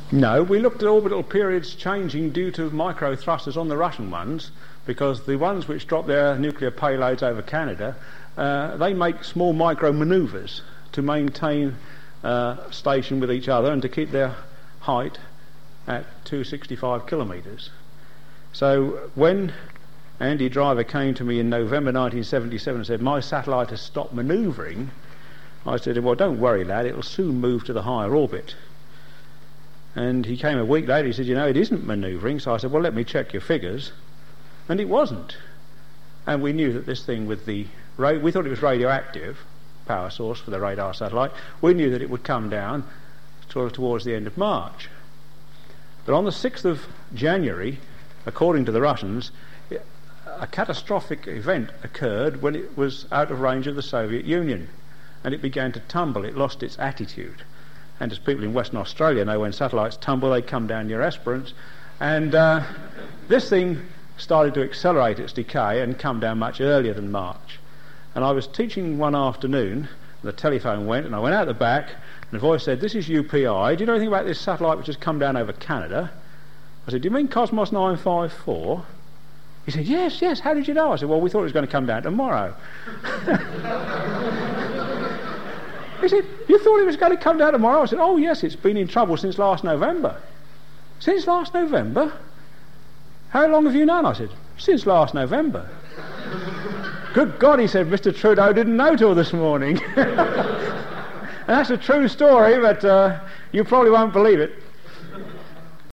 No, we looked at orbital periods changing due to micro thrusters on the Russian ones, because the ones which drop their nuclear payloads over Canada, they make small micro manoeuvres to maintain station with each other and to keep their height at 265 kilometres. So when Andy Driver came to me in November 1977 and said, my satellite has stopped manoeuvring, I said, well, don't worry, lad, it'll soon move to the higher orbit. And he came a week later, he said, you know, it isn't manoeuvring. So I said, well, let me check your figures. And it wasn't. And we knew that this thing with the... we thought it was radioactive power source for the radar satellite. We knew that it would come down sort of towards the end of March. But on the 6th of January, according to the Russians, a catastrophic event occurred when it was out of range of the Soviet Union. And it began to tumble. It lost its attitude. And as people in Western Australia know, when satellites tumble, they come down near Esperance. And this thing started to accelerate its decay and come down much earlier than March. And I was teaching one afternoon, the telephone went, and I went out the back, and the voice said, this is UPI. Do you know anything about this satellite which has come down over Canada? I said, do you mean Cosmos 954? He said, yes, how did you know? I said, well, we thought it was going to come down tomorrow. He said, you thought it was going to come down tomorrow? I said, oh yes, it's been in trouble since last November. Since last November? How long have you known? I said, since last November. Good God, he said, Mr. Trudeau didn't know till this morning. And that's a true story, but you probably won't believe it.